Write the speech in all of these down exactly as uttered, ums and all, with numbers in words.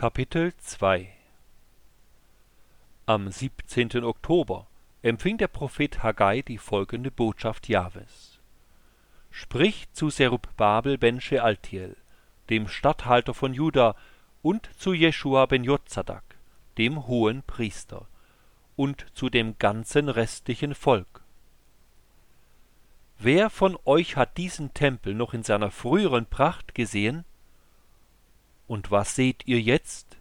Kapitel zwei. Am siebzehnten Oktober empfing der Prophet Haggai die folgende Botschaft Jahwes: Sprich zu Serubbabel ben Shealtiel, dem Statthalter von Juda, und zu Jeschua ben Jozadak, dem hohen Priester, und zu dem ganzen restlichen Volk. Wer von euch hat diesen Tempel noch in seiner früheren Pracht gesehen? Und was seht ihr jetzt?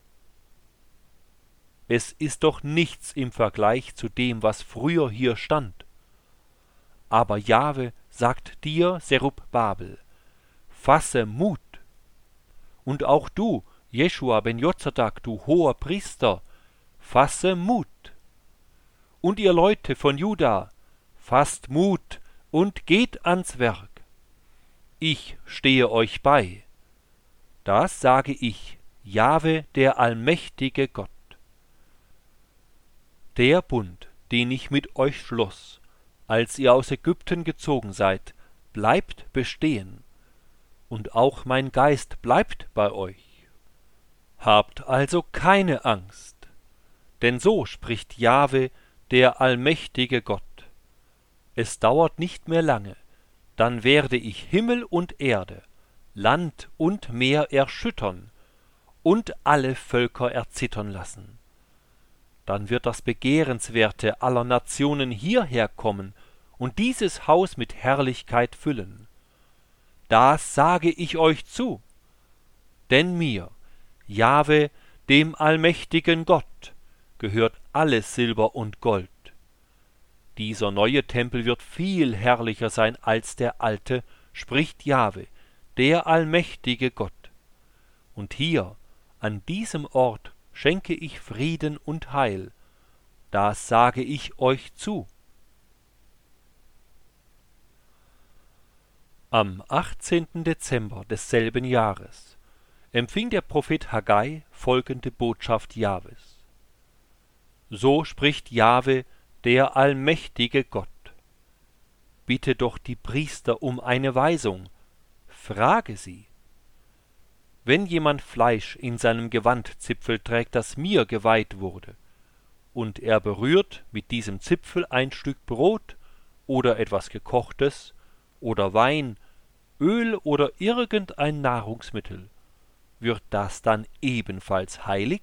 Es ist doch nichts im Vergleich zu dem, was früher hier stand. Aber Jahwe sagt dir, Serubbabel, fasse Mut. Und auch du, Jeschua ben Jozadak, du hoher Priester, fasse Mut. Und ihr Leute von Juda, fasst Mut und geht ans Werk. Ich stehe euch bei. Das sage ich, Jahwe, der allmächtige Gott. Der Bund, den ich mit euch schloss, als ihr aus Ägypten gezogen seid, bleibt bestehen, und auch mein Geist bleibt bei euch. Habt also keine Angst, denn so spricht Jahwe, der allmächtige Gott. Es dauert nicht mehr lange, dann werde ich Himmel und Erde, Land und Meer erschüttern und alle Völker erzittern lassen. Dann wird das Begehrenswerte aller Nationen hierher kommen und dieses Haus mit Herrlichkeit füllen. Das sage ich euch zu. Denn mir, Jahwe, dem allmächtigen Gott, gehört alles Silber und Gold. Dieser neue Tempel wird viel herrlicher sein als der alte, spricht Jahwe, der allmächtige Gott. Und hier, an diesem Ort, schenke ich Frieden und Heil. Das sage ich euch zu. Am achtzehnten Dezember desselben Jahres empfing der Prophet Haggai folgende Botschaft Jahwes. So spricht Jahwe, der allmächtige Gott. Bitte doch die Priester um eine Weisung, frage sie. Wenn jemand Fleisch in seinem Gewandzipfel trägt, das mir geweiht wurde, und er berührt mit diesem Zipfel ein Stück Brot oder etwas Gekochtes oder Wein, Öl oder irgendein Nahrungsmittel, wird das dann ebenfalls heilig?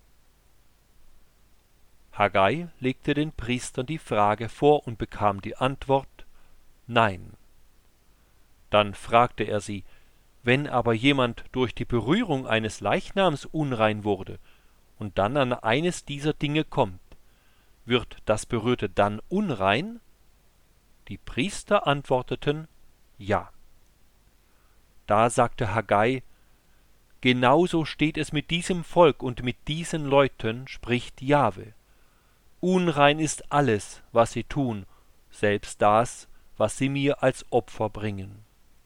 Haggai legte den Priestern die Frage vor und bekam die Antwort: Nein. Dann fragte er sie: Wenn aber jemand durch die Berührung eines Leichnams unrein wurde und dann an eines dieser Dinge kommt, wird das Berührte dann unrein? Die Priester antworteten: Ja. Da sagte Haggai: Genauso steht es mit diesem Volk und mit diesen Leuten, spricht Jahwe. Unrein ist alles, was sie tun, selbst das, was sie mir als Opfer bringen.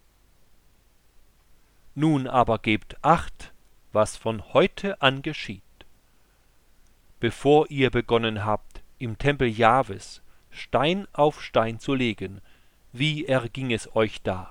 Nun aber gebt Acht, was von heute an geschieht. Bevor ihr begonnen habt, im Tempel Jahwes Stein auf Stein zu legen, wie erging es euch da?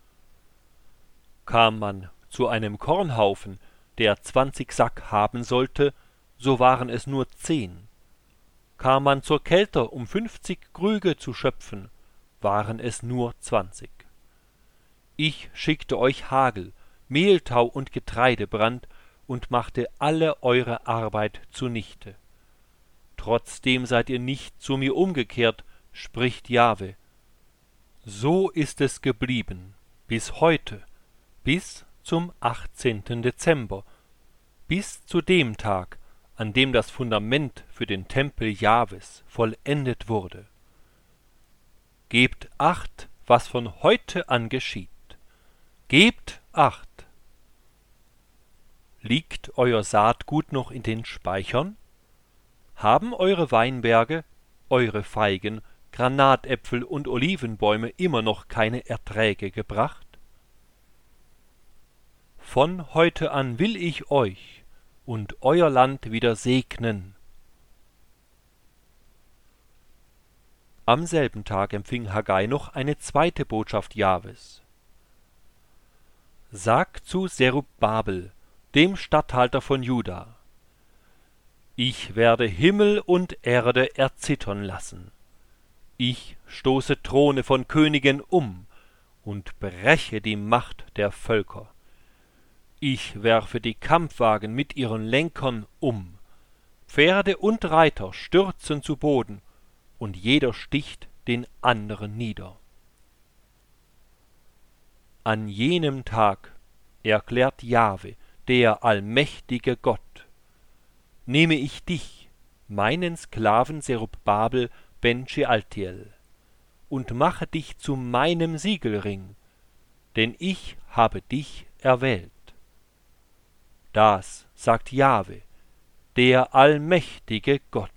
Kam man zu einem Kornhaufen, der zwanzig Sack haben sollte, so waren es nur zehn. Kam man zur Kelter, um fünfzig Krüge zu schöpfen, waren es nur zwanzig. Ich schickte euch Hagel, Mehltau und Getreidebrand und machte alle eure Arbeit zunichte. Trotzdem seid ihr nicht zu mir umgekehrt, spricht Jahwe. So ist es geblieben, bis heute, bis zum achtzehnten Dezember, bis zu dem Tag, an dem das Fundament für den Tempel Jahwes vollendet wurde. Gebt Acht, was von heute an geschieht. Gebt Acht. Liegt euer Saatgut noch in den Speichern? Haben eure Weinberge, eure Feigen, Granatäpfel und Olivenbäume immer noch keine Erträge gebracht? Von heute an will ich euch und euer Land wieder segnen. Am selben Tag empfing Haggai noch eine zweite Botschaft Jahwes. Sag zu Serubbabel, dem Statthalter von Juda: Ich werde Himmel und Erde erzittern lassen. Ich stoße Throne von Königen um und breche die Macht der Völker. Ich werfe die Kampfwagen mit ihren Lenkern um. Pferde und Reiter stürzen zu Boden, und jeder sticht den anderen nieder. An jenem Tag erklärt Jahwe, der allmächtige Gott: Nehme ich dich, meinen Sklaven Serubbabel ben Shealtiel, und mache dich zu meinem Siegelring, denn ich habe dich erwählt. Das sagt Jahwe, der allmächtige Gott.